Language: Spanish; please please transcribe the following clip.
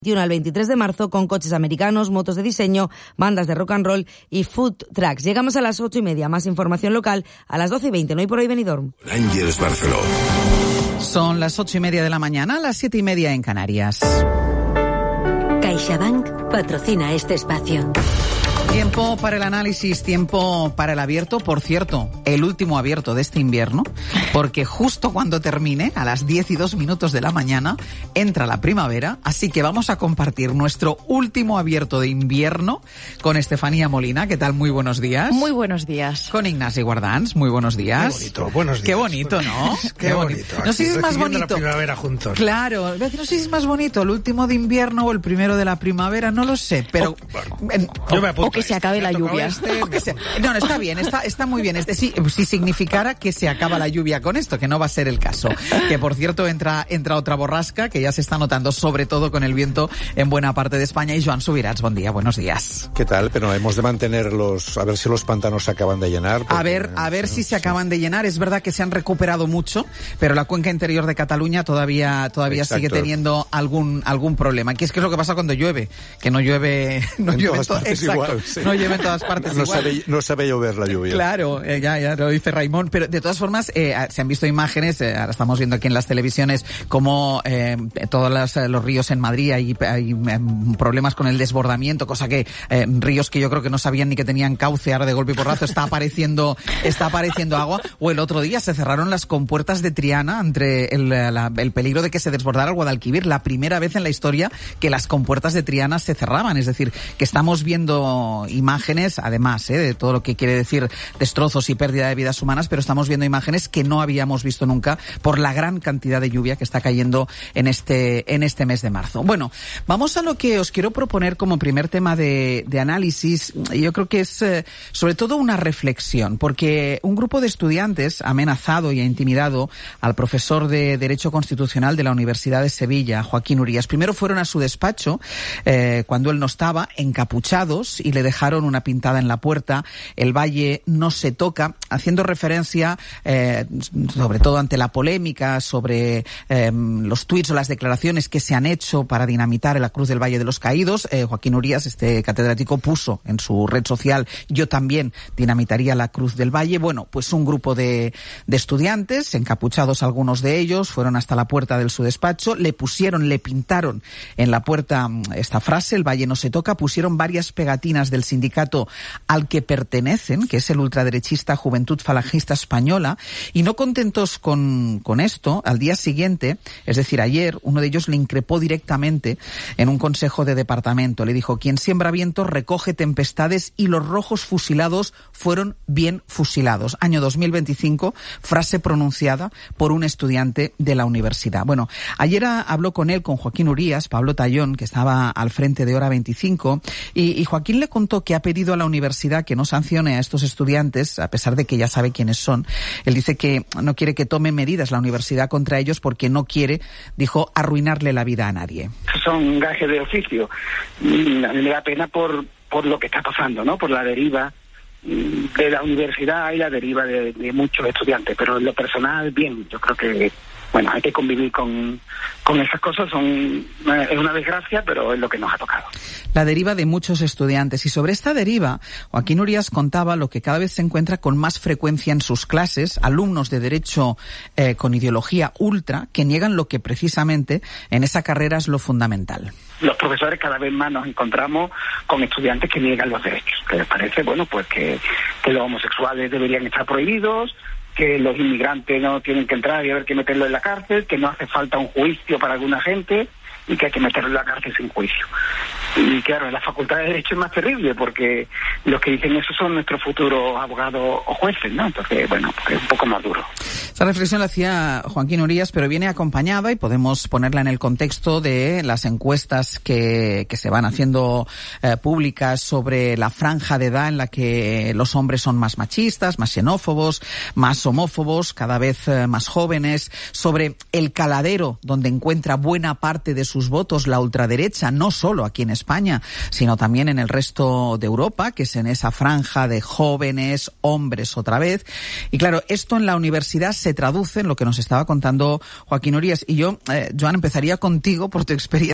al 23 de marzo con coches americanos, motos de diseño, bandas de rock and roll y food trucks. Llegamos a las 8:30. Más información local a las 12:20. No hay por hoy Benidorm. Ángeles Barceló. Son las 8:30 de la mañana, las 7:30 en Canarias. CaixaBank patrocina este espacio. Tiempo para el análisis, tiempo para el abierto. Por cierto, el último abierto de este invierno, porque justo cuando termine, a las 10:02 de la mañana, entra la primavera. Así que vamos a compartir nuestro último abierto de invierno con Estefanía Molina. ¿Qué tal? Muy buenos días. Muy buenos días. Con Ignacio Guardans. Muy buenos días. Qué bonito, buenos días. Qué bonito, ¿no? Qué bonito. No sé si es más bonito. La primavera juntos. Claro, no sé si es más bonito el último de invierno o el primero de la primavera, no lo sé, pero... Yo me apunto. Que se acabe la lluvia. No, está bien, está muy bien. Si significara que se acaba la lluvia con esto, que no va a ser el caso. Que por cierto entra otra borrasca que ya se está notando, sobre todo con el viento en buena parte de España. Y Joan Subirats, buen día, buenos días. ¿Qué tal? Pero hemos de mantenerlos, a ver si los pantanos se acaban de llenar. A ver si se acaban de llenar. Es verdad que se han recuperado mucho, pero la cuenca interior de Cataluña todavía sigue teniendo algún problema. ¿Qué es lo que pasa cuando llueve? Que no llueve en todas partes igual. Sí. No llueve en todas partes igual. No sabe llover la lluvia. Claro, ya lo dice Raimón, pero de todas formas se han visto imágenes, ahora estamos viendo aquí en las televisiones como todos los ríos en Madrid hay problemas con el desbordamiento, cosa que ríos que yo creo que no sabían ni que tenían cauce, ahora de golpe y porrazo está apareciendo agua. O el otro día se cerraron las compuertas de Triana entre el peligro de que se desbordara el Guadalquivir, la primera vez en la historia que las compuertas de Triana se cerraban, es decir, que estamos viendo imágenes, además de todo lo que quiere decir destrozos y pérdida de vidas humanas, pero estamos viendo imágenes que no habíamos visto nunca por la gran cantidad de lluvia que está cayendo en este mes de marzo. Bueno, vamos a lo que os quiero proponer como primer tema de análisis. Yo creo que es sobre todo una reflexión, porque un grupo de estudiantes ha amenazado y ha intimidado al profesor de Derecho Constitucional de la Universidad de Sevilla, Joaquín Urías. Primero fueron a su despacho, cuando él no estaba, encapuchados, y le dejaron una pintada en la puerta: el valle no se toca, haciendo referencia sobre todo ante la polémica sobre los tuits o las declaraciones que se han hecho para dinamitar la Cruz del Valle de los Caídos. Joaquín Urías, este catedrático, puso en su red social: yo también dinamitaría la Cruz del Valle. Bueno, pues un grupo de estudiantes, encapuchados algunos de ellos, fueron hasta la puerta de su despacho, le pintaron en la puerta esta frase: el valle no se toca, pusieron varias pegatinas del sindicato al que pertenecen, que es el ultraderechista Juventud Falangista Española, y no contentos con esto, al día siguiente, es decir, ayer, uno de ellos le increpó directamente en un consejo de departamento. Le dijo: quien siembra vientos recoge tempestades, y los rojos fusilados fueron bien fusilados. Año 2025, frase pronunciada por un estudiante de la universidad. Bueno, ayer habló con Joaquín Urías, Pablo Tallón, que estaba al frente de Hora 25, y Joaquín le contó que ha pedido a la universidad que no sancione a estos estudiantes, a pesar de que ya sabe quiénes son. Él dice que no quiere que tome medidas la universidad contra ellos porque no quiere, dijo, arruinarle la vida a nadie. Son gajes de oficio. A mí me da pena por lo que está pasando, ¿no? Por la deriva de la universidad y la deriva de muchos estudiantes. Pero en lo personal, bien, yo creo que hay que convivir con esas cosas. Es una desgracia, pero es lo que nos ha tocado. La deriva de muchos estudiantes. Y sobre esta deriva, Joaquín Urías contaba lo que cada vez se encuentra con más frecuencia en sus clases: alumnos de Derecho con ideología ultra que niegan lo que precisamente en esa carrera es lo fundamental. Los profesores cada vez más nos encontramos con estudiantes que niegan los derechos, que les parece, que los homosexuales deberían estar prohibidos, que los inmigrantes no tienen que entrar y haber que meterlo en la cárcel, que no hace falta un juicio para alguna gente y que hay que meterlo en la cárcel sin juicio. Y claro, en la Facultad de Derecho es más terrible, porque los que dicen eso son nuestros futuros abogados o jueces, ¿no? Entonces, es un poco más duro. Esta reflexión la hacía Joaquín Urías, pero viene acompañada, y podemos ponerla en el contexto de las encuestas que se van haciendo públicas sobre la franja de edad en la que los hombres son más machistas, más xenófobos, más homófobos, cada vez más jóvenes, sobre el caladero donde encuentra buena parte de sus votos la ultraderecha, no solo aquí en España, sino también en el resto de Europa, que es en esa franja de jóvenes, hombres otra vez. Y claro, esto en la universidad se traduce en lo que nos estaba contando Joaquín Urías. Y yo, Joan, empezaría contigo por tu experiencia